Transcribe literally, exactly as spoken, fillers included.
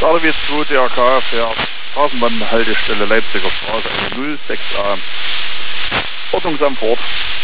Stadewies zwei D R K fährt Straßenbahnhaltestelle Leipziger Straße eine null sechs a. Ordnungsamt Fort.